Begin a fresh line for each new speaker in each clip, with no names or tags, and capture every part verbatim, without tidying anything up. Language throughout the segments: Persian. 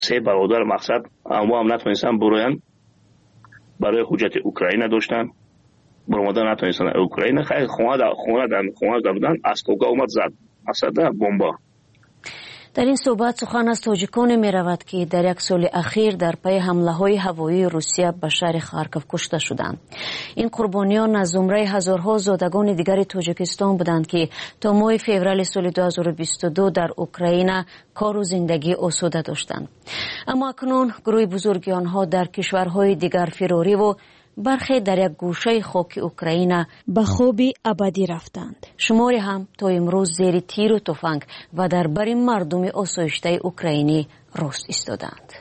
سه برادر مقصد اما هم نتونستن بروین، برای حجت اوکراین داشتن برامدن نتونستن اوکراین خیلی خونه دا خونه دا خونه دا بودن از کوگا اومد زد مقصد بمبا.
در این صحبت سخن از تاجیکان می رود که در یک سال اخیر در پی حمله های هوایی روسیه به شهر خارکوف کشته شدند. این قربانیان از زمره هزارها زادگان دیگر تاجیکستان بودند که تا ماه فوریه سال دو هزار و بیست و دو در اوکراین کار و زندگی آسوده داشتند. اما اکنون گروه بزرگی آنها در کشورهای دیگر فراری و برخی در یک گوشه خاک اوکراین به خوابی ابدی رفتند. شماری هم تا امروز زیر تیر و تفنگ و در بر مردم آسایشته اوکراینی راست ایستادند.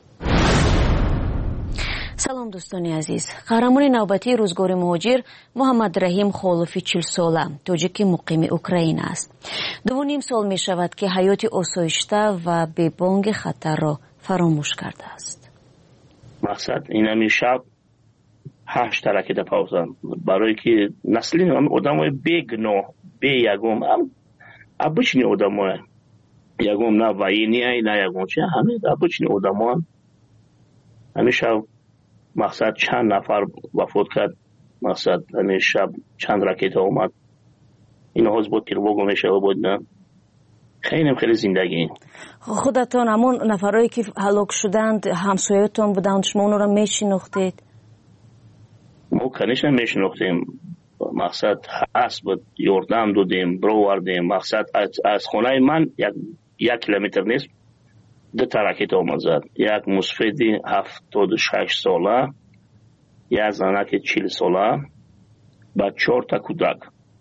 سلام دوستان عزیز. قهرمان نوبتی روزگار مهاجر محمد رحیم خالفی چهل ساله تاجیک مقیم اوکراین است. دو نیم سال می شود که حیات آسایشته و بی بانگ خطر را فراموش کرده است.
مقصد این همین شب هشت ترکه ده پاوزن برای که نسلی هم آدم های بگناه بی یگم هم ابچنی آدم های یگم نه وینی های نه یگم چه همه ابچنی آدم ها همین شب مقصد چند نفر وفات کرد. مقصد همین شب چند رکت اومد این حوض بود که رو بگونه شب بود نه خیلی خیلی زندگی.
خودتان همون نفرهایی که هلاک شدند همسایتون بودند شما اون رو میشناختید؟
ما کنیش نمیشناختیم. مقصد هست بود یاردم دادیم برو وردیم. مقصد از, از خونه من یک, یک کیلومتر نیست دو تا راکت آمد زد. یک مسفیدی هفتاد و شش ساله یک زنک چهل ساله با چهار تا کودک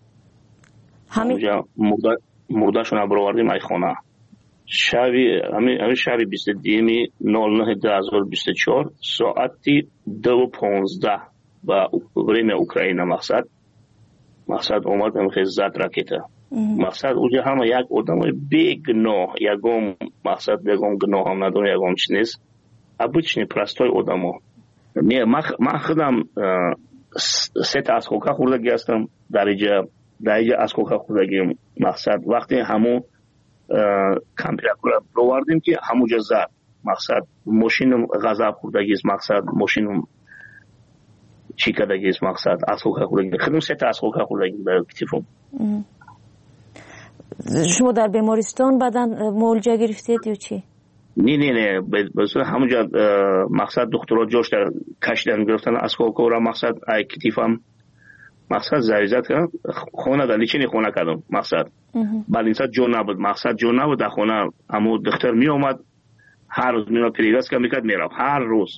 همین مرده مردهشون برو وردیم ای خانه شبی همین شبی بیست و دو نود و نه دو هزار و بیست و چهار ساعتی دو و پانزده با بریم اوکراین. مقصد مقصد اومد هم خیلی زد راکت. مقصد اونجا همه یک آدم بی گناه یکم مقصد یکم گناه هم نداره یکم چی نیست ابچنی پرستای آدم ها. من خودم سه تا از خوکه خوردگی هستم در اینجا در اینجا از خوکه خوردگی. مقصد وقتی همون کمپیراتور رو وردیم که همونجا زد. مقصد ماشین غذاب خوردگی است. مقصد ماشین چی کردگی است. مقصد از خوکه خوردگی خودم سه تا از خوکه خوردگی در کتفم.
شما در بیمارستان بعدن معالجه گرفتید یا چی؟
نه نه نه بسیار همونجا مقصد دکترها جوش در کشیدن گرفتن از خوکه را. مقصد ای کتفم مقصد زریزت کردم خونه در لیچینی خونه کردم. مقصد بعد این ساعت جون نبود. مقصد جون نبود در خونه همون دکتر می اومد هر روز میرا پریرس که میکرد میرفت هر روز.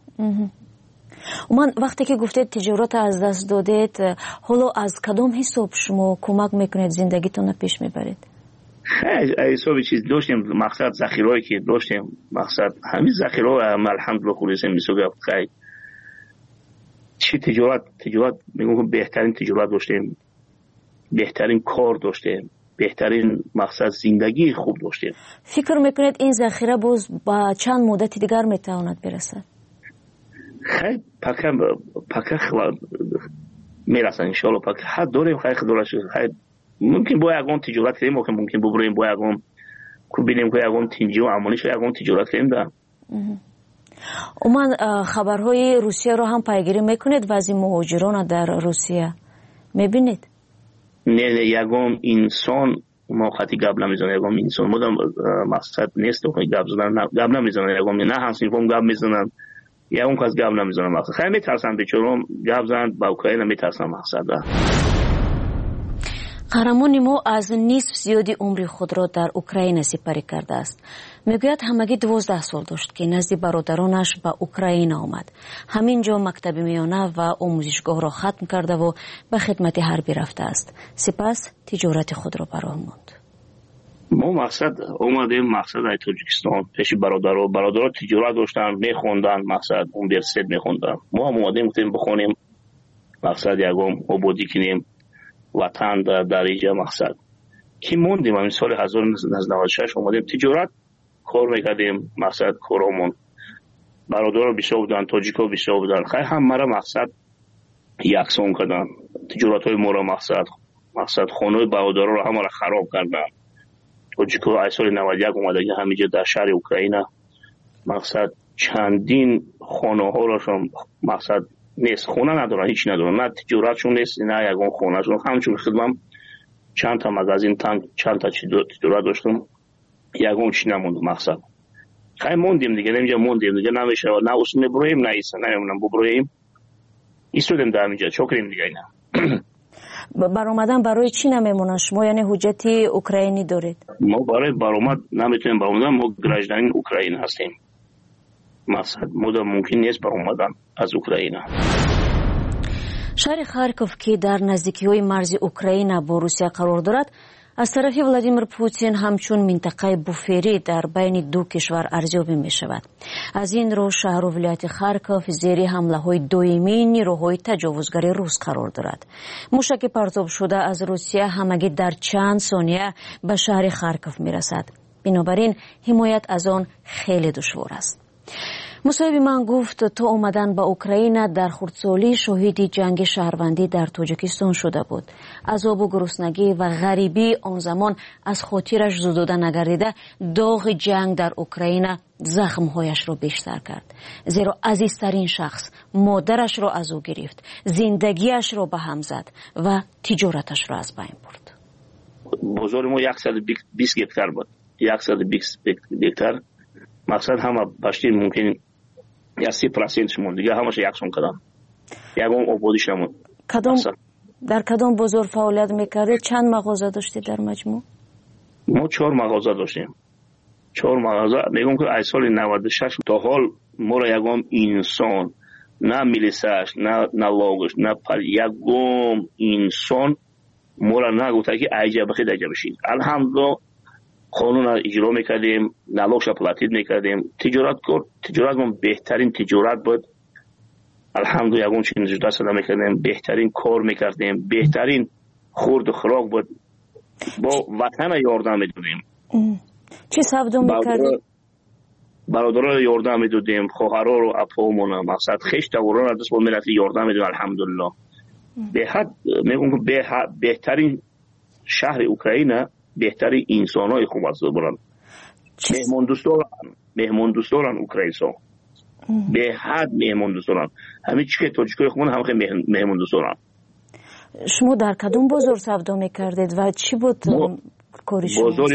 من وقتی که گفتید تجارت از دست دادید حالا از کدام حساب شما کمک میکنید زندگیتون پیش میبرید؟
خیلی حسابی چیز داشتیم. مقصد ذخیرهایی که داشتیم مقصد همین ذخیرها الحمدلله خلاص میسوگه. خیلی چی تجارت تجارت میگم بهترین تجارت داشتیم بهترین کار داشتیم بهترین مقصد زندگی خوب داشتیم.
فکر میکنید این ذخیره باز با چند مدت دیگر میتواند برسد؟
خیلی پکه پکه میرسن انشالله. پکه حد داریم خیلی خداش خیلی ممکن با یگان تجارت کنیم ممکن ممکن ببریم با یگان کو ببینیم که یگان تینجی و عملیش یگان تجارت کنیم ده.
من خبرهای روسیه رو هم پیگیری میکنید وضع مهاجران در روسیه میبینید؟
نه نه یگان انسان ما خطی گپ نمیزنه. یگان انسان مدام مقصد نیست که گپ زدن گپ نمیزنه. یگان نه همسین فهم گپ میزنن یا اون کس گپ نمیزنه. مقصد خیلی میترسن بیچارم گپ زدن با اوکراین میترسن. مقصد
قهرمان ما از نصف زیادی عمر خود را در اوکراین سپری کرده است. میگوید همگی دوازده سال داشت که نزد برادرانش به اوکراین آمد. همینجا مکتب میانه و آموزشگاه را ختم کرده و به خدمت حربی رفته است. سپس تجارت خود را براه ماند.
ما مقصد اومدیم مقصد ای تاجیکستان پیش برادرها برادرها تجارت داشتن میخوندن. مقصد یونیورسیته میخوندن. ما هم اومدیم گفتیم بخونیم مقصد یگم آبادی کنیم وطن در در اینجا. مقصد که موندیم همین سال هزار و نهصد و نود و شش اومدیم تجارت کار میکردیم. مقصد کارامون برادرها بسیار بودن تاجیکا بسیار بودن خیلی هم مرا مقصد یکسان کردن تجارت های ما را. مقصد مقصد خانه برادرها را همه را خراب کردن. تاجیکا ای سال نود و یک اومده همینجا در شهر اوکراین مقصد چندین خانه ها راشون مقصد نیست، خونه ندارن، هیچ ندارن، نه تجارتشون نیست نه یگان خونهشون. همچون خدمم چند تا مغازین تانک چند تا تجارت داشتم، یگان چی نموند. مقصد خیلی موندیم دیگه، نمیجا موندیم دیگه، نمیشه نه اصلا ببرویم نه ایسا نمیمونم ببرویم ایستودیم در اینجا چکریم دیگه. اینا
برآمدن برای چی نمیمونن شما؟ یعنی حجت اوکراینی دارید؟
ما برای برآمد نمیتونیم برآمدن، ما گراجدان اوکراین هستیم. مقصد ما ممکن نیست برآمدن از اوکراین.
شهر خارکوف که در نزدیکی‌های مرز اوکراین با روسیه قرار دارد، از طرف ولادیمیر پوتین همچون منطقه بوفری در بین دو کشور ارزیابی می شود. از این رو شهر و ولایت خارکوف زیر حمله های دائمی نیروهای تجاوزگر روس قرار دارد. موشک پرتاب شده از روسیه همگی در چند ثانیه به شهر خارکوف می رسد. بنابراین حمایت از آن خیلی دشوار است. مصاحب من گفت تا اومدن به اوکراین در خردسالی شاهد جنگ شهروندی در تاجیکستان شده بود. عذاب و گرسنگی و غریبی آن زمان از خاطرش زدوده نگردیده، داغ جنگ در اوکراین زخمهایش را بیشتر کرد. زیرا عزیزترین شخص مادرش را از او گرفت، زندگیش را به هم زد و تجارتش را از بین برد.
بزرگ ما صد و بیست هکتار بود، صد و بیست هکتار. مقصد همه باشتی ممکن یا سی پرسنتش موند دیگه، همش یکسان کدام یکم آبادیش نموند.
کدام در کدام بازار فعالیت میکردید؟ چند مغازه داشتید در مجموع؟
ما چهار مغازه داشتیم. چهار مغازه. میگم که از سال نود و شش تا حال ما را یکم انسان، نه میلیساش نه نه لاگش نه پر، یکم انسان ما را نگفته که عجب خیلی عجب شید. الحمدلله قانون اجرا میکردیم، نلاغش پلاتید میکردیم، تجارت کرد. تجارت ما بهترین تجارت بود. الحمدلله یگون چیز دست نمیکردیم، بهترین کار میکردیم، بهترین خورد و خوراک بود. با وطن یاردم میدادیم.
چی سبدو میکردیم؟
برادران یاردم میدادیم، خواهرها رو اپامون، مقصد خیش توران دست با ملت یاردم میدادیم. الحمدلله به حد میگم که بهترین شهر اوکراین، بهترین انسانای خوب است برن. مهمان دوستان، مهمان دوستان اوکراینسا به حد مهمان دوستان. همین چیه تاجیکای خوبن هم خیلی مهمان دوستان.
شما در کدوم بازار سودا میکردید و چی بود کاری شما؟
بازار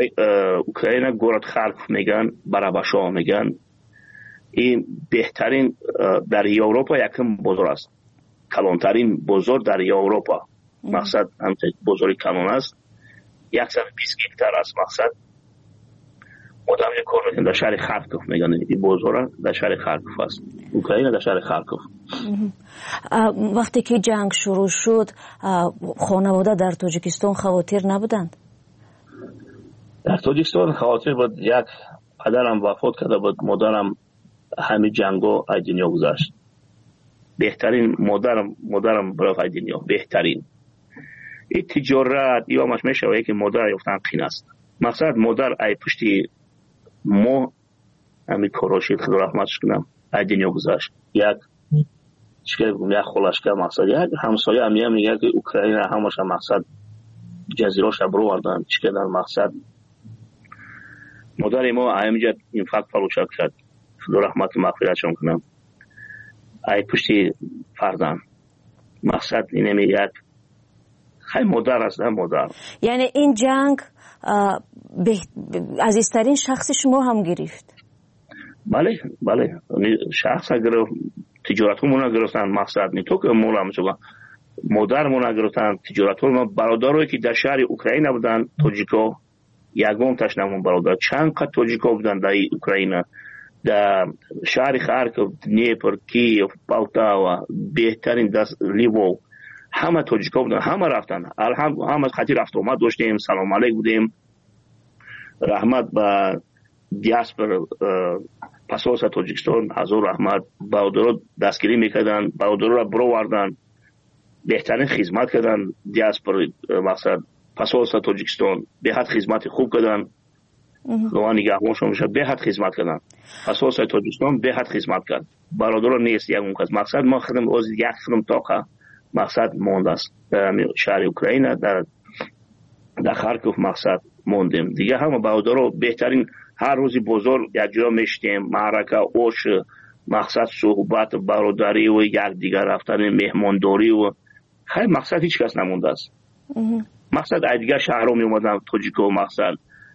اوکراین گورد خارکوف میگن، براباشا میگن. این بهترین در اروپا یکم بازار است، کلانترین بازار در اروپا. مقصد هم بازار کلان است، صد و بیست هکتار است. مقصد مدام یک کار میکنه در شهر خارکوف میگن. این بازار در شهر خارکوف است، اوکراین در شهر خارکوف.
وقتی که جنگ شروع شد خانواده در تاجیکستان خاطر نبودند؟
در تاجیکستان خاطر بود. یک پدرم وفات کرده بود، مادرم همه جنگو از دنیا گذشت. بهترین مادرم مادرم برای دنیا بهترین. این تجارت یا مش میشه که مادر یفتن قین است. مقصد مادر ای پشتی ما همین کاراشید خدا رحمتش کنم از دنیا گذشت. یک چیکار کنم، یک خلاص که مقصد یک همسایه هم میگه که اوکراین همش مقصد جزیراش برو وردن چیکار در مقصد مادر ما همینجا این فقط فروشات کرد خدا رحمت مغفرتش کنم. ای پشتی فردان مقصد اینه میگه خیلی مادر است. مادر
یعنی این جنگ عزیزترین شخص شما هم گرفت؟
بله بله، شخص اگر تجارت همون گرفتن. مقصد نی تو که مولا همچنان مادر مون گرفتن تجارت هم. برادرایی که در شهر اوکراین بودن تاجیکا یگم تشنمون برادر چند قد تاجیکا بودن در اوکراین، در شهر خارکوف، دنیپر، کیف، پولتاوا، بهترین دست لیوو، همه تاجیکا بودن، همه رفتن. الحمد همه خاطر رفت اومد داشتیم، سلام علیک بودیم. رحمت به دیاسپور پاسپورت تاجیکستان، حضور رحمت. برادرها دستگیری میکردن، برادرها را برو وردن، بهترین خدمت کردن. دیاسپور مقصد پاسپورت تاجیکستان به حد خدمت خوب کردن. لوان نگهبانشون میشه به حد خدمت کردن. پاسپورت تاجیکستان به حد خدمت کرد. برادرها نیست یک اون کس. مقصد ما خدم از یک خدم تاقه مقصد موند است در شهر اوکراین، در در خارکوف مقصد موندیم دیگه. همه برادرها بهترین هر روزی بزرگ یک جا میشتیم، معرکه اوش، مقصد صحبت برادری و یک دیگر رفتن مهمانداری و خیلی مقصد هیچ کس نمونده است. مقصد دیگر شهر رو می اومدم توجیکو، مقصد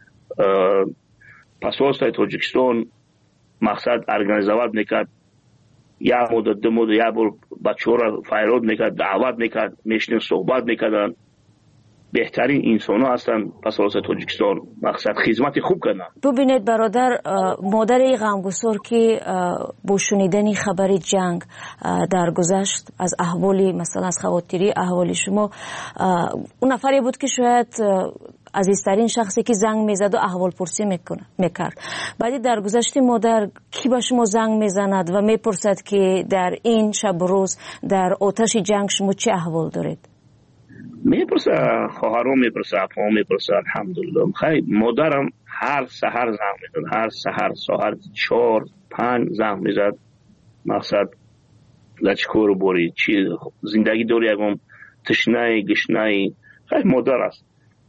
پاسپورت توجیکستان مقصد ارگانیزواد میکرد، یا مدت دو مدت یا بر بچه را فایرود میکرد، دعوت میکرد، میشنیم صحبت میکردن. بهترین انسان ها هستن پاسپورت توجیکستان، مقصد خدمت خوب کردن.
ببینید برادر، مادر غمگسار که با شنیدن خبر جنگ در گذشت از احوالی مثلا از خواتری احوالی شما، اون نفری بود که شاید عزیزترین شخصی که زنگ میزد و احوال پرسی میکرد. بعدی در گذشت مادر کی به شما زنگ میزند و میپرسد که در این شب و روز در آتش جنگ شما چه احوال دارید؟
میپرسه، خواهرام میپرسه، اپام میپرسه. الحمدلله خیلی مادرم هر سحر زنگ میزد، هر سحر ساعت چهار پنج زنگ میزد. مقصد لچکور بوری چی زندگی داری، یکم تشنه گشنه، خیلی مادر است.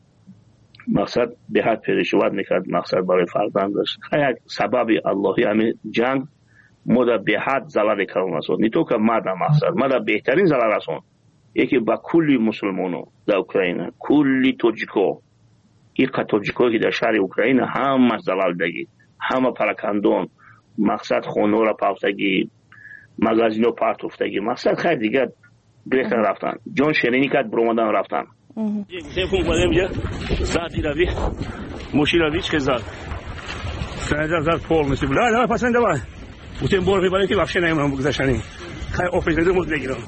مقصد به حد پریشوت میکرد، مقصد برای فرزندش. خیلی سبب اللهی همین جنگ مادر به حد ضرر کردن است. نه تو که مادر مقصد مادر بهترین ضرر است. یکی با کلی مسلمانو در اوکراین، کلی توجیکو، این توجیکو که در شهر اوکراین همه زلالدگی، همه پراکندون، مقصد خونه را پافتگی، مغازینو پارتوفتگی، مقصد خیلی دیگه گرفتن رفتن، جان شیرینی کرد برومدن رفتن.
تلفن اومدم یه زدی روی موشی روی چه زد سنجا زد پول نسی بلا نه پسند دوای بودم برو برای که وحشه نمیمونم بگذاشتنی خیلی آفیس نده مود بگیرم.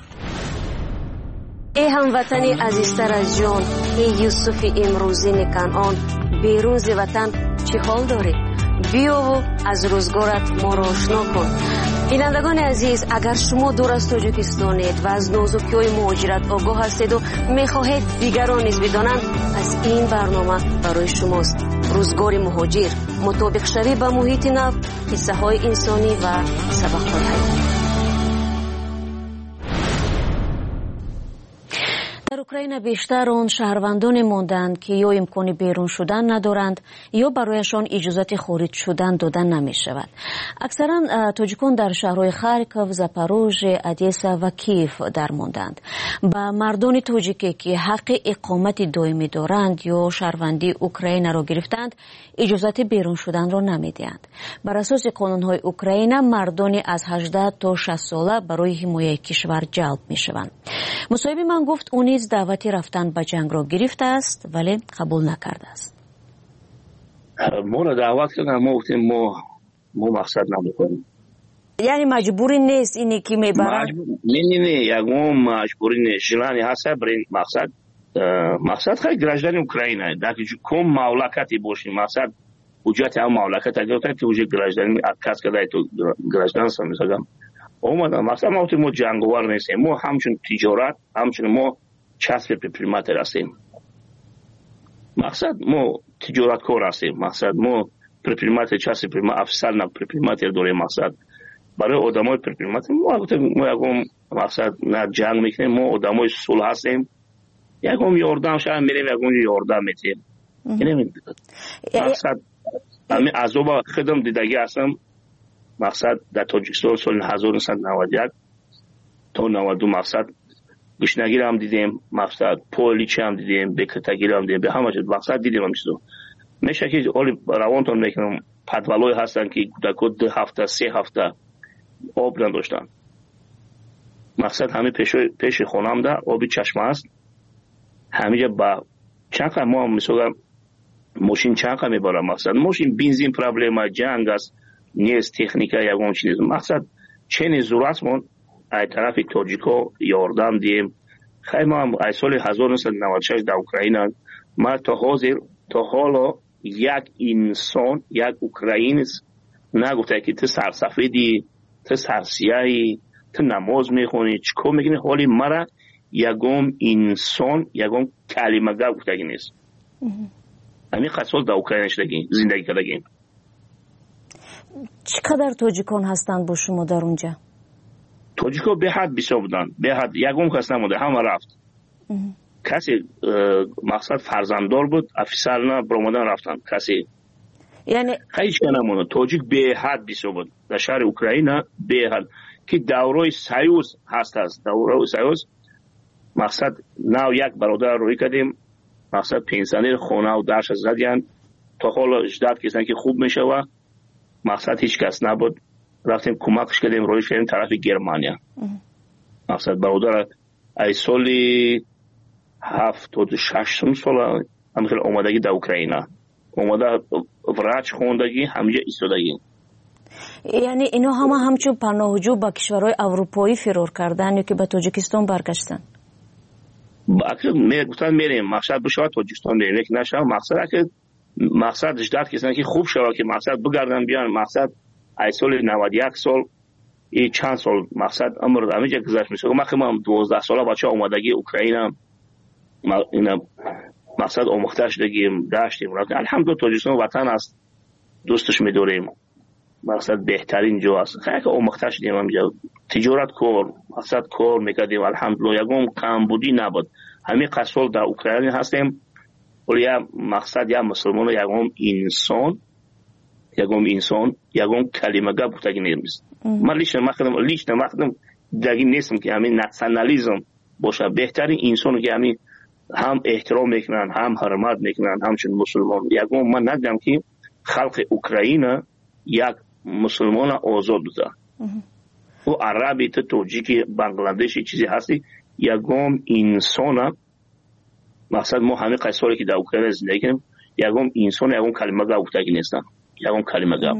ای هموطنی عزیزتر از جان، ای یوسف امروزی کنعان، بیرون ز وطن چه حال داری؟ بیا و از روزگارت ما را آشنا کن. بینندگان عزیز، اگر شما دور از تاجیکستانید و از نازکی‌های مهاجرت آگاه هستید و می‌خواهید دیگران نیز بدانند، از این برنامه برای شماست. روزگار مهاجر، مطابق شوی به محیط نو، قصه‌های انسانی و سبق‌های حیاتی. در اوکراین بیشتر آن شهروندان ماندند که یا امکان بیرون شدن ندارند یا برایشان اجازت خارج شدن دادن نمی شود. اکثرا تاجیکان در شهرهای خارکوف، زاپاروژه، ادیسا و کیف در ماندند. با مردان تاجیکی که حق اقامت دائمی دارند یا شهروندی اوکراین را گرفتند اجازت بیرون شدن را نمی دهند. بر اساس قانونهای اوکراین مردان از هجده تا شصت ساله برای حمایت کشور جلب می شوند. مصاحب من گفت اون نیز دعوتی رفتن به جنگ را گرفته است ولی قبول نکرده است.
ما را دعوت کردن، ما گفتیم ما ما مقصد نمیکنیم.
یعنی مجبوری نیست اینی که میبرن؟
نه نه نه یکم مجبوری نیست. جلانی هست برای مقصد مقصد خیلی گراجدان اوکراین است. در کم مملکتی باشیم مقصد وجود هم مملکت اگر تا که وجود گراجدان کس کدای تو گراجدان سمیزگم. اومدن مثلا ما تو جنگوار نیستیم، ما همچون تجارت همچون ما چسب پریماتر هستیم. مقصد ما تجارت کار هستیم، مقصد ما پریماتر چسب پریماتر افسر نه پریماتر داریم. مقصد برای آدمای پریماتر ما ما یکم مقصد نه جنگ میکنیم، ما آدمای صلح هستیم، یکم یاردم شاید میریم یکم یاردم میتیم. یعنی مقصد همین عذاب خدم دیدگی هستم. مقصد در تاجیکستان سال هزار و نهصد و نود و یک تا نود و دو مقصد گشنگی هم دیدیم، مقصد پولیچ هم دیدیم، بکتگی هم دیدیم، به همه جد مقصد دیدیم هم چیزو. میشه که اولی روانتون میکنم پدولای هستن که در کد دو هفته سه هفته آب نداشتن. مقصد همه پیش پیش خونم ده آبی چشمه است. همه با چند قدر ما مثلا ماشین چند قدر میبرم. مقصد ماشین بنزین پرابلم جنگ است، نیست تکنیکا یکم چیز. مقصد چه ضرورت مون ای طرف تاجیکو یاردم دیم. خیلی ما ای سال هزار و نهصد و نود و شش در اوکراین ما تا حاضر تا حالا یک انسان یک اوکراینیست نگفته که تو سرسفیدی، تو سرسیاهی، تو نماز میخونی، چیکار میکنی. حالی مرا یکم انسان یکم کلمه گفته نیست. همین قصول در اوکراین شدگیم زندگی کردگیم.
چقدر تاجیکان هستند با شما در اونجا؟
تاجیکا به حد بسیار بودن، به حد یکم کس نموده، همه رفت. کسی مقصد فرزنددار بود، افسر نه برآمدن رفتن کسی.
یعنی
هیچ کنمونه توجیک به حد بیسو در شهر اوکراین به حد که دورای سیوز هست هست دورای سیوز مقصد ناو یک برادر روی کردیم مقصد پنسانیر خونه و درش زدیان تا حالا اجداد کسان که خوب میشه و مقصد هیچ کس نبود رفتیم کمکش کردیم رویش کردیم طرف گرمانیا مقصد برادر ای سالی هفتاد و شش سال همخیل اومدگی در اوکراین اومده وراج خوندگی همینجا ایستادگی.
یعنی اینا همه همچون پناهجو با کشورهای اروپایی فرار کردن یا که به تاجیکستان برگشتن؟
اکثر میگفتن میریم مقصد بشه تاجیکستان بریم لیکن نشه مقصد که مقصد اجداد کسان که خوب شده که مقصد بگردن بیان مقصد ای سال نود و یک سال ای چند سال مقصد عمر همینجا گذشت میشه ما خیلی دوازده ساله بچه اومدگی اوکراین اینا مقصد آموخته شدگیم داشتیم الحمدلله تاجیکستان وطن است دوستش میداریم مقصد بهترین جو است خیلی که آموخته شدیم همینجا تجارت کار مقصد کار میکردیم الحمدلله یکم کمبودی نبود همین قصول در اوکراین هستیم ولی مقصد یا مسلمان یکم انسان یکم انسان یکم کلمه گپ بودگی نیست من لیش نمخدم لیش نمخدم دگی نیستم که همین ناسیونالیسم باشه بهترین انسان که همین هم احترام میکنن هم حرمت میکنن همچون مسلمان یکم من ندیدم که خلق اوکراین یک مسلمان آزاد بوده و عربی تا توجیکی بنگلادشی چیزی هستی یکم انسان مقصد ما همه قصاری که در اوکراین زندگی کنیم یکم انسان یکم کلمه گپ بودگی نیستن یکم کلمه گپ.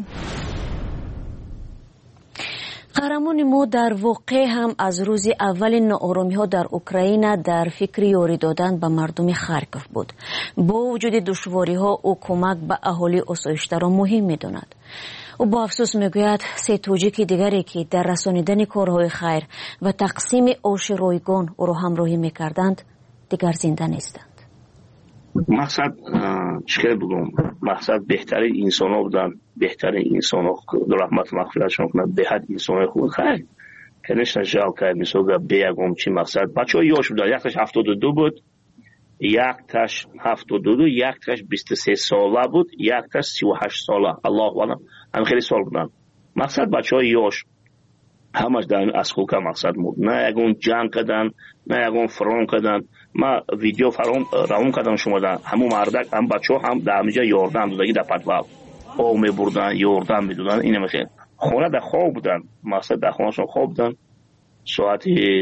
قهرمان ما در واقع هم از روز اول ناآرامی ها در اوکراین در فکر یاری دادن به مردم خارکوف بود. با وجود دشواری ها او کمک به اهالی آسایش‌تر را مهم می‌داند. او با افسوس میگوید سه توجیک دیگری که در رسانیدن کارهای خیر و تقسیم آش رایگان او را همراهی می‌کردند دیگر زنده نیستند.
مقصد چیکار بگم مقصد بهترین انسان ها بودن بهترین انسان ها رحمت مغفرتشون کنند به حد انسان های خوب خیلی کنش نجال کرد میسوگه بیگم چی مقصد بچه ها یاش بودن یک تاش هفتاد و دو بود یک تاش هفتاد و دو یک تاش بیست و سه ساله بود یک تاش سی و هشت ساله الله والله هم خیلی سال بودن مقصد بچه های یاش همش در اسکوکه مقصد بود نه یکون جنگ کردن نه یکون فرام کردن ما ویدیو فرام روان کردم شما در همون مردک هم بچه هم در همینجا یاردن دودگی در پدواب او می بردن یاردن می دودن اینه میخیر خونه در خواب بودن مقصد در خونه شون خواب بودن ساعتی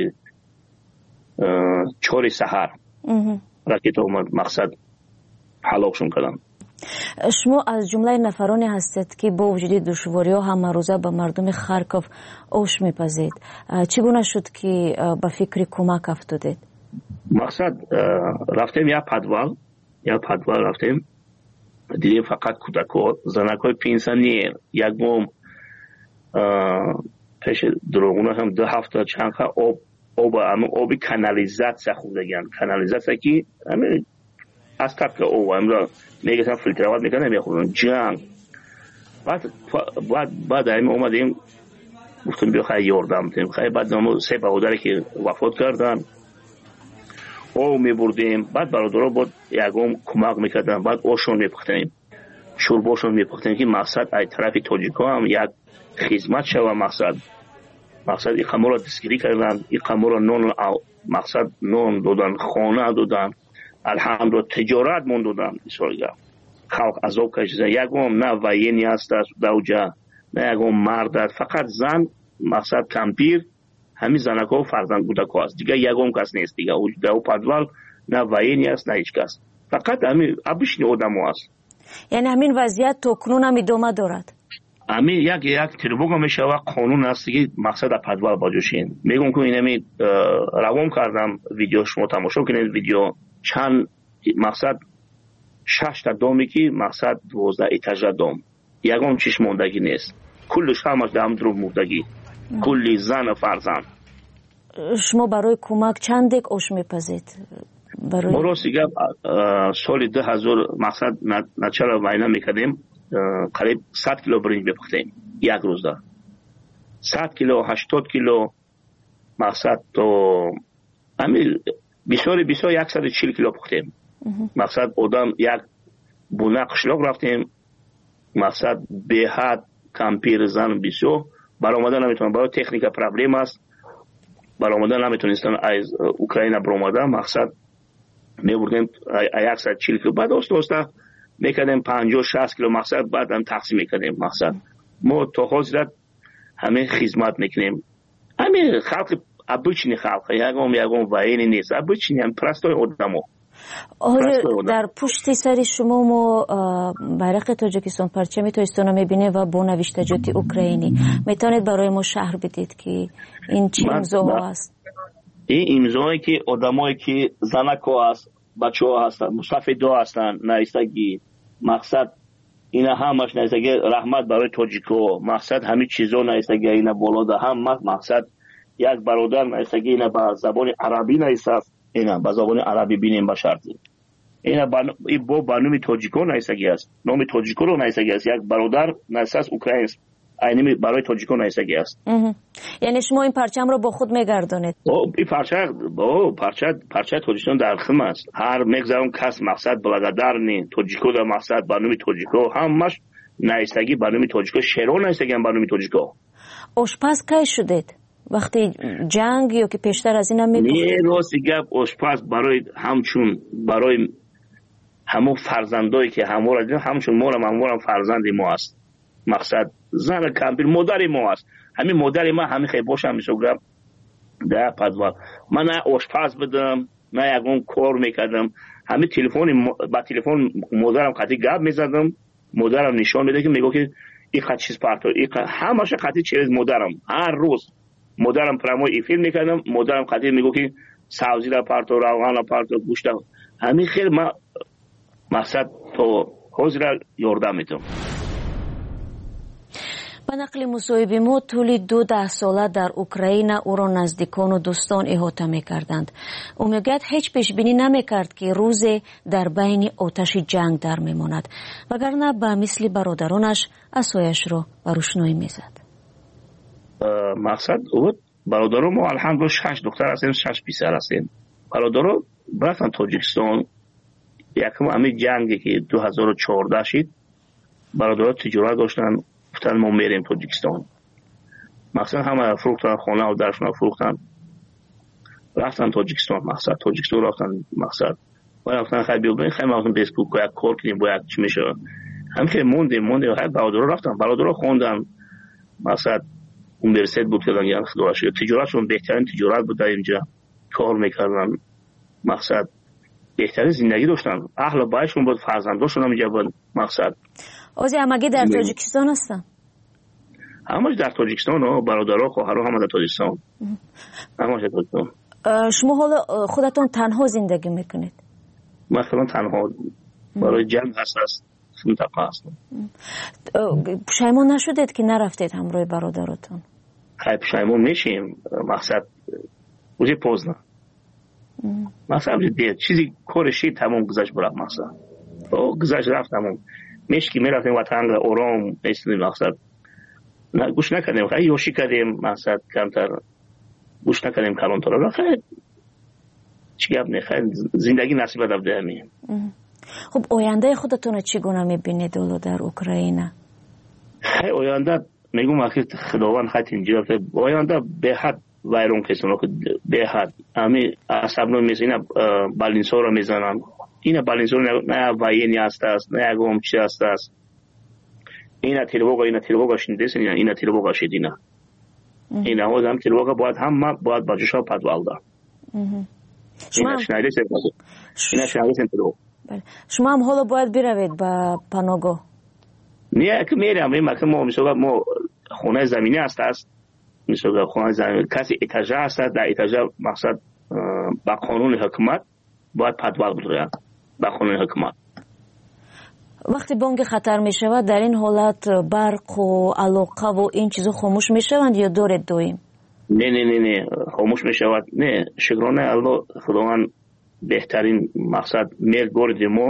چهار سحر راکت اومد مقصد حلاقشون کردن.
شما از جمله نفرانی هستید که با وجود دشواری ها همه روزه به مردم خارکوف آش میپزید. چگونه شد که به فکر کمک افتادید؟
مقصد رفتیم یا پدوال یا پدوال رفتیم دیدیم فقط کودک‌ها زنک‌های پنسانیر یک بوم پیش دروغونه هم دو هفته چند خواهد آب آب آب کانالیزاسیا خوردگیان کانالیزاسیا که همین از طبق او امرا میگن فیلترات میکنن نمیخورن جنگ بعد بعد بعد همین اومدیم گفتم بیا خیلی یاردم بدیم خیلی بعد نامو سه برادری که وفات کردن او میبردیم بعد برادرها بود یکم کمک میکردن بعد اوشون میپختیم شورباشون میپختیم که مقصد ای طرف تاجیکا هم یک خدمت شوه مقصد مقصد این قمر را دستگیری کردن این قمر را نون مقصد نون دادن خانه دادن الحمدلله تجارت من دادن بسیار خلق عذاب کشیدن یکم نه وینی هست دوجه نه یکم مرد فقط زن مقصد کمپیر همین زنک ها و فرزند بودک ها هست دیگه یکم کس نیست دیگه در او پدوال نه وینی هست نه هیچ کس فقط همین ابشنی آدم ها هست.
یعنی همین وضعیت تکنون هم ادامه دارد؟
همین یک یک تربوگا میشه و قانون هست که مقصد پدوال باجوشین میگم که این همین روان کردم ویدیو شما تماشا کنید ویدیو چند مقصد شش تا دومی که مقصد دوازده ایتاژ دوم یکم چیش موندگی نیست کلش همش دام درو موندگی کلی زن و فرزند.
شما برای کمک چند دک آش میپزید؟ برای
ما راستی سال دو هزار مقصد نچرا وینا میکردیم قریب صد کیلو برنج بپختیم یک روز دا صد کیلو هشتاد کیلو مقصد تو همین بسیاری بسیار صد و چهل کیلو پختیم مقصد آدم یک بونه قشلاق رفتیم مقصد به حد کمپیر زن بسیار برآمدن نمیتونن، برای تکنیک پرابلم است، برآمدن نمیتونستن از اوکراین برآمدن. مقصد میبردیم صد و چهل کیلو، بعد دوست دوستا میکردیم پنجاه شصت کیلو، مقصد بعد هم تقسیم میکردیم. مقصد ما تا حاضرت همه خدمت میکنیم. همه خلق ابوچنی خلق یگام یگام وایینی نیست، ابوچنی هم پرستای آدمو.
آره، در پشت سر شما ما بیرق تاجیکستان پرچم تاجیکستان میبینه و با نوشتجات اوکراینی. میتونید برای ما شرح بدید که این چه امضاها است؟
این امضایی که آدمایی که زنکا است، بچه‌ها هستن، مستفیدا هستن، نایستگی. مقصد اینا همش نایستگی رحمت برای تاجیکو. مقصد همین چیزا نایستگی اینا بالا ده هم. مقصد یک برادر نایستگی اینا با زبان عربی نایست، اینا با زبان عربی بینیم با شرطی. اینا با این با برنامه تاجیکو نایستگی است. نام تاجیکو رو نایستگی است. یک برادر نایست اوکراین است. اینی برای تاجیکو نایستگی است.
یعنی شما این پرچم رو با خود میگردونید؟
این پرچم با پرچم پرچم تاجیکستان در خم است. هر مگذرم کس مقصد بلادر نی تاجیکو در مقصد برنامه تاجیکو همش نایستگی برنامه تاجیکو شهر نایستگی برنامه تاجیکو.
آشپز کی شدید؟ وقتی جنگ یا که پیشتر از این هم میگفتید؟
نه راستی گپ آشپز برای همچون برای همون فرزندایی که همو را دیدم همچون ما هم همو فرزند ما است. مقصد زن کمپیر مادر ما است. همین مادر ما همین خیلی باشم میشوگرم در پدوال. من نه آشپز بدم نه یکون کار میکردم. همین تلفن با تلفن مادرم خطی گپ میزدم. مادرم نشان میده که میگه که این خط چیز پارتو این همش خطی چیز مادرم هر روز مادرم پرامو ای فیلم میکردم. مادرم خطی میگه که سبزی را پارتو روغن پارتو گوشت همین خیلی ما مقصد تو حاضر یاردم میتونم.
به نقل مصاحبه ما طول دو ده ساله در اوکراین او را نزدیکان و دوستان احاطه میکردند. او میگوید هیچ پیش بینی نمیکرد که روز در بین آتش جنگ در میماند، وگرنه به مثل برادرانش عصایش را به روشنایی میزد.
مقصد او برادران ما الحمدلله شش دختر هستیم، شش پسر هستیم. برادران رفتن تاجیکستان. یکم همین جنگی که دو هزار و چهارده شد برادران تجارت داشتن، گفتن ما میریم تاجیکستان. مقصد همه فروختن خانه و درشون فروختن رفتن تاجیکستان. مقصد تاجیکستان رفتن. مقصد و رفتن خیلی بیابن خیلی مقصد بیسکوک باید کار کنیم باید چی میشه همین که موندیم موندیم خیلی برادران رفتن برادران خوندن. مقصد اونیورسیت بود کردن یعنی خداش تجارتشون بهترین تجارت بود در اینجا کار میکردن. مقصد بهترین زندگی داشتن. اهل بایشون بود، فرزنداشون هم اینجا بود. مقصد
اوزی همگی در تاجیکستان هستن؟
همش در تاجیکستان ها، برادرها خواهرها همه در تاجیکستان. همش در تاجیکستان.
شما حالا خودتون تنها زندگی میکنید؟
مثلا تنها برای جنگ هست هست منطقه هستم.
پشیمان نشدید که نرفتید همراه برادراتون؟
خیلی پشیمان میشیم. مقصد اوزی پوزنه مقصد دید چیزی کارشی تمام گذشت برد. مقصد او گذشت رفت تمام میشکی میرفتیم وطن آرام ایستیم. مقصد گوش نکردیم خیلی یوشی کردیم. مقصد کمتر گوش نکردیم کلانتر را خیلی چی گفت نه خیلی زندگی نصیب دفته همین.
خب آینده خودتون چگونه میبینید در اوکراین؟
خیلی آینده میگم اخیر خداوند خیلی اینجا آینده به حد ویرون کسانو که به حد همین عصبنو میزنن بالینسا رو میزنن. اینا بالینسا نه وینی هست است نه اگم چی هست است. اینا تلوگا اینا تلوگا شنیدین اینا اینا تلوگا شدینا. اینا ها هم تلوگا باید هم باید باجشا پدوالدا. شما شنیدین اینا شنیدین تلوگا.
شما هم حالا باید بروید به پناهگاه.
نه که میرم این مکان ما میشه ما خونه زمینی هست است. میشه خونه زمینی کسی اتاج هست در اتاج مقصد با قانون حکومت باید پدوال بده با قانون حکومت.
وقتی بانگ خطر می شود در این حالت برق و علاقه و این چیزا خاموش می شوند یا دارد دویم؟
نه نه نه نه خاموش می شود. نه شکرانه الله خداوند بهترین مقصد میر گرد ما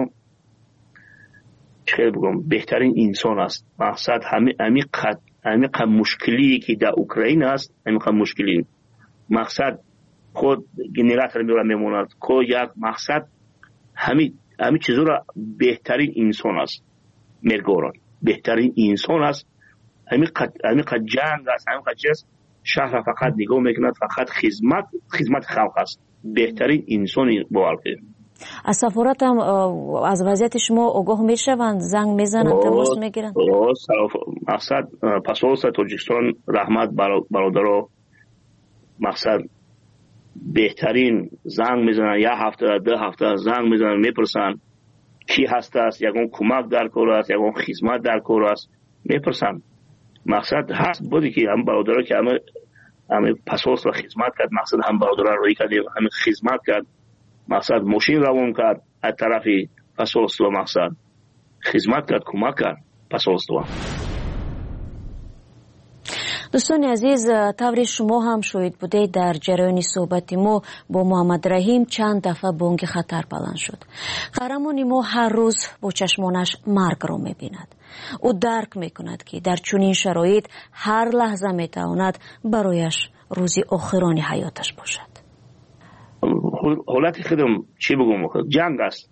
چه بگم بهترین انسان است. مقصد همین همین قد همین قد مشکلی که در اوکراین است همین قد مشکلی مقصد خود گنراتور میره میموند کو یک مقصد همین همین چیزا را بهترین انسان است میرگوران. بهترین انسان است. همین قد همین قد جنگ است، همین قد چیز شهر فقط نگاه میکند، فقط خدمت خدمت خلق است. بهترین انسانی باور کنید.
از سفارت هم از وضعیت شما آگاه میشوند، زنگ میزنند، تماس میگیرند؟
مقصد پاسپورت تاجیکستان رحمت برادرها مقصد بهترین زنگ میزنن، یک هفته ده هفته زنگ میزنن، میپرسن کی هست است، یگون کمک در کار است، یگون خدمت در کار است، میپرسن. مقصد هست بودی که هم برادرها که همه همه پاسپورت و خدمت کرد، مقصد هم برادرها روی کردیم، همه خدمت کرد، مقصد ماشین روان کرد از طرف پاسپورت و مقصد خدمت کرد، کمک کرد پاسپورت.
دوستان عزیز، طوری شما هم شاهد بوده در جریان صحبت ما با محمد رحیم چند دفعه بانگ خطر بلند شد. قهرمان ما هر روز با چشمانش مرگ را می‌بیند. او درک می‌کند که در چنین شرایط هر لحظه می‌تواند برایش روزی آخرانی حیاتش باشد.
حالت خودم چی بگم؟ جنگ است.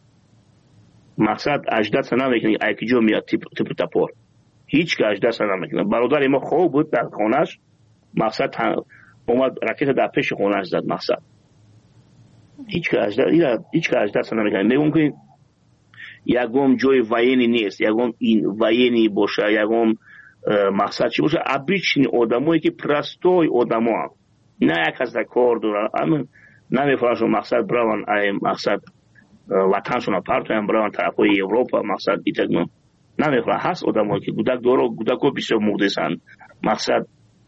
مقصد اجداد سنا میکنی ایکی جو میاد تیپ تیپ تپور. هیچ که اجداد سنا میکنه. برادر ما خوب بود در خانه‌اش. مقصد اومد راکت در پیش خانه‌اش زد. مقصد هیچ که اجداد هیچ که اجداد سنا میکنه. میگم که یگم جای واینی نیست، یگم این واینی باشه، یگم مقصد چی باشه؟ ابریچنی آدمایی که پرستوی آدما نه یک از کار داره. اما نمیفهمم مقصد براون ای مقصد وطنشون پارتویم براون طرفای اروپا مقصد دیتگم نمیفهمم. هست آدمایی که گودک داره، گودکو بسیار مقدسن، مقصد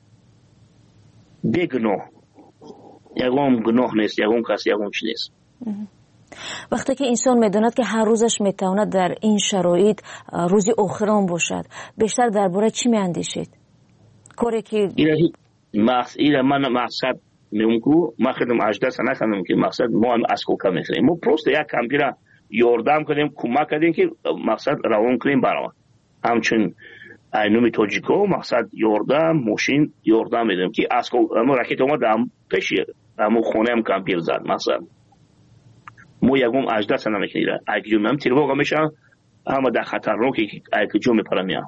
بگناه یگم گناه نیست، یگم کسی یگم چی نیست.
وقتی که انسان میداند که هر روزش میتواند در این شرایط روزی آخران باشد، بیشتر درباره چی میاندیشید؟ کاری که
مقصد من مقصد میگم ما خودم اجدا سنا کنم که مقصد ما هم از کوکا میخریم، ما پروست یک کمپیوتر یاردم کنیم، کمک کنیم که مقصد روان کنیم برای همچون اینومی تاجیکو مقصد یاردم ماشین یاردم میدیم که از ما راکت اومد هم پیش همون خونه هم کمپیوتر زد. مقصد ما یکم اجدا سنا میکنیم اگه من تیرواقع میشم اما در خطر رو که اگه جو میپرم میام.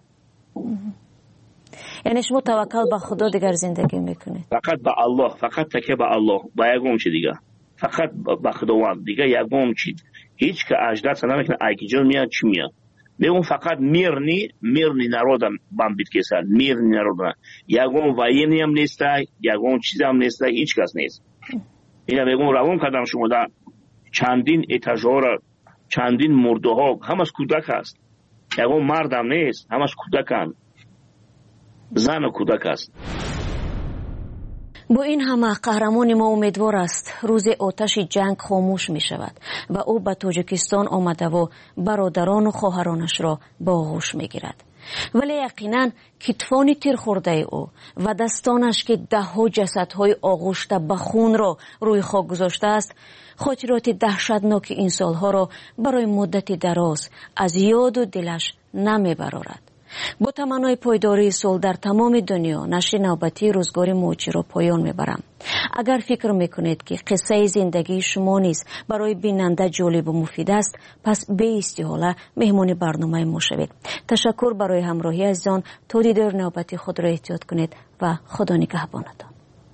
یعنی شما توکل به خدا دیگر زندگی میکنید؟
فقط به الله، فقط تکیه به الله، با یگم چی دیگه، فقط به خداوند دیگه یگم چی. هیچ که اجدا سنا میکنه اگه جو میاد چی میاد. میگم فقط میرنی میرنی نرودم بام بیت کسر میرنی نرودم یگم واینی هم نیسته، یگم چیز هم نیسته، هیچ کس نیست. اینا میگم روان کردم شما در چندین اتاژها چندین مرده ها همش کودک است، یگم مردم نیست، همش کودکن، زن و کودک است.
با این همه قهرمان ما امیدوار است روز آتش جنگ خاموش می شود و او به تاجیکستان آمده و برادران و خواهرانش را با آغوش می گیرد. ولی یقینا کتفان تیر خورده او و دستانش که ده ها جسدهای آغوشته به خون را روی خاک گذاشته است خاطرات دهشتناک این سالها را برای مدت دراز از یاد و دلش نمی برارد. با تمنای پایداری صلح در تمام دنیا نشر نوبتی روزگار موجی را پایان میبرم. اگر فکر میکنید که قصه زندگی شما نیز برای بیننده جالب و مفید است، پس به استحاله مهمان برنامه ما شوید. تشکر برای همراهی عزیزان. تا دیدار نوبتی خود را احتیاط کنید و خدا نگهبانتان.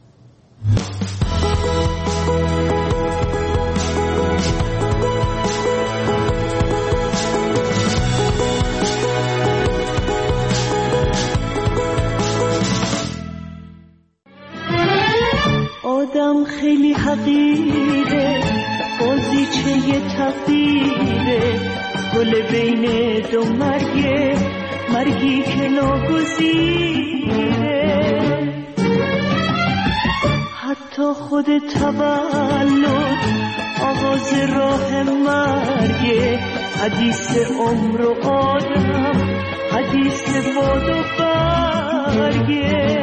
آدم خیلی حقیره، بازیچه تقدیره، گل بین دو مرگه، مرگی که ناگزیره. حتی خود تولد آغاز راه مرگه، حدیث عمر و آدم، حدیث باد و برگه.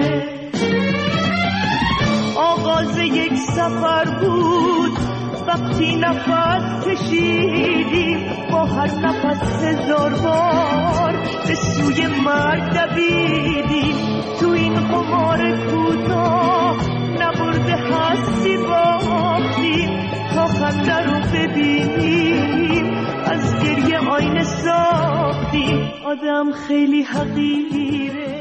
آغاز یک سفر بود وقتی نفس کشیدیم، با هر نفس هزار بار به سوی مرگ دویدیم. تو این قمار کوتاه نبرده هستی باختیم، تا خنده رو ببینیم از گریه آینه ساختیم. آدم خیلی حقیره